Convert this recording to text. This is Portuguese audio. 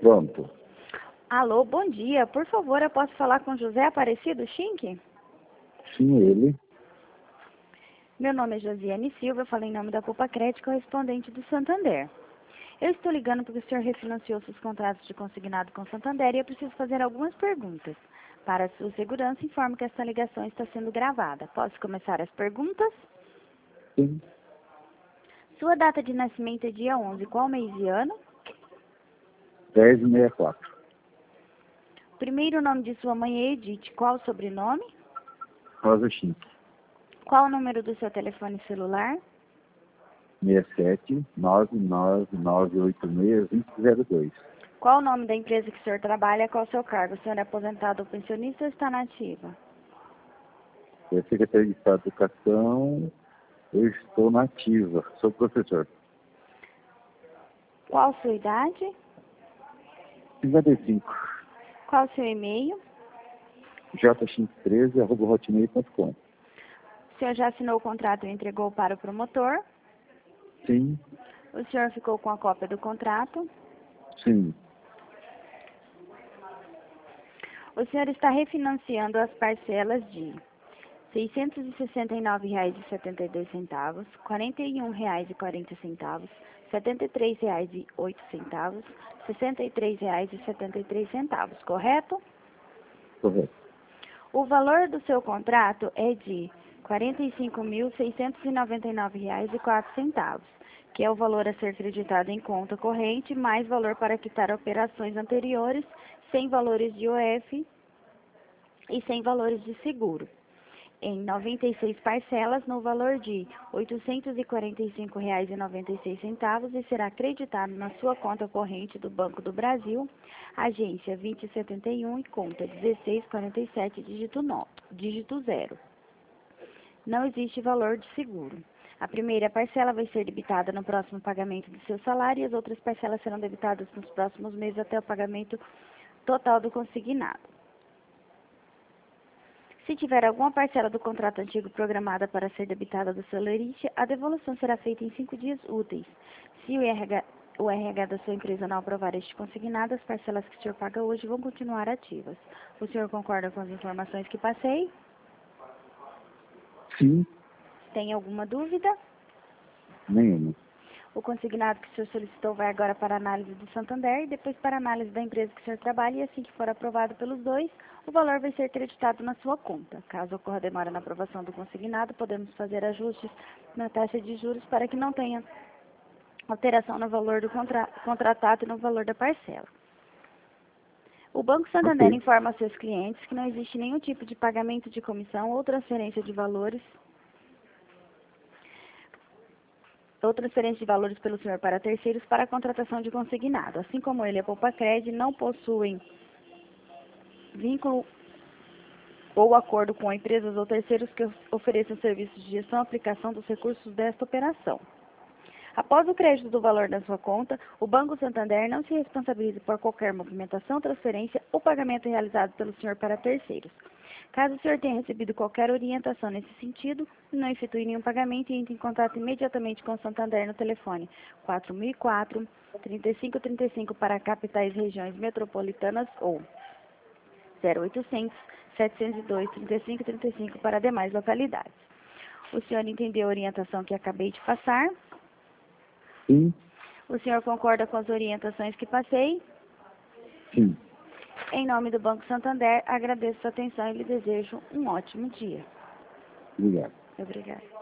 Pronto. Alô, bom dia. Por favor, eu posso falar com José Aparecido Schinck? Sim, ele. Meu nome é Josiane Silva, eu falo em nome da Poupa Crédito, correspondente do Santander. Eu estou ligando porque o senhor refinanciou seus contratos de consignado com Santander e eu preciso fazer algumas perguntas. Para a sua segurança, informo que esta ligação está sendo gravada. Posso começar as perguntas? Sim. Sua data de nascimento é dia 11. Qual mês e ano? 1064. Primeiro nome de sua mãe é Edith. Qual o sobrenome? Rosa Chink. Qual o número do seu telefone celular? 67 99986 2002. Qual o nome da empresa que o senhor trabalha? Qual o seu cargo? O senhor é aposentado ou pensionista ou está na ativa? Eu Secretaria de Estado de Educação, eu estou na ativa, sou professor. Qual a sua idade? 55. Qual o seu e-mail? jchink13@hotmail.com. O senhor já assinou o contrato e entregou para o promotor? Sim, O senhor ficou com a cópia do contrato? sim. O senhor está refinanciando as parcelas de R$ 669,72, R$ 41,40, R$ 73,08, R$ 63,73, correto? Correto. O valor do seu contrato é de R$ 45.699,04, que é o valor a ser creditado em conta corrente, mais valor para quitar operações anteriores, sem valores de IOF e sem valores de seguro, em 96 parcelas no valor de R$ 845,96 e será acreditado na sua conta corrente do Banco do Brasil, agência 2071 e conta 1647, dígito 0. Não existe valor de seguro. A primeira parcela vai ser debitada no próximo pagamento do seu salário e as outras parcelas serão debitadas nos próximos meses até o pagamento total do consignado. Se tiver alguma parcela do contrato antigo programada para ser debitada do seu lerite, a devolução será feita em 5 dias úteis. Se o RH da sua empresa não aprovar este consignado, as parcelas que o senhor paga hoje vão continuar ativas. O senhor concorda com as informações que passei? Sim, Tem alguma dúvida? nenhuma. O consignado que o senhor solicitou vai agora para a análise do Santander e depois para a análise da empresa que o senhor trabalha e assim que for aprovado pelos dois, o valor vai ser creditado na sua conta. Caso ocorra demora na aprovação do consignado, podemos fazer ajustes na taxa de juros para que não tenha alteração no valor do contratado e no valor da parcela. O Banco Santander Ok. informa a seus clientes que não existe nenhum tipo de pagamento de comissão ou transferência de valores pelo senhor para terceiros para a contratação de consignado. Assim como ele e a Poupa Crédito não possuem vínculo ou acordo com empresas ou terceiros que ofereçam serviços de gestão e aplicação dos recursos desta operação. Após o crédito do valor da sua conta, o Banco Santander não se responsabiliza por qualquer movimentação, transferência ou pagamento realizado pelo senhor para terceiros. Caso o senhor tenha recebido qualquer orientação nesse sentido, não efetue nenhum pagamento e entre em contato imediatamente com o Santander no telefone 4004-3535 para capitais e regiões metropolitanas ou 0800-702-3535 para demais localidades. O senhor entendeu a orientação que acabei de passar? Sim, O senhor concorda com as orientações que passei? sim. Em nome do Banco Santander, agradeço sua atenção e lhe desejo um ótimo dia. Obrigado. Obrigada.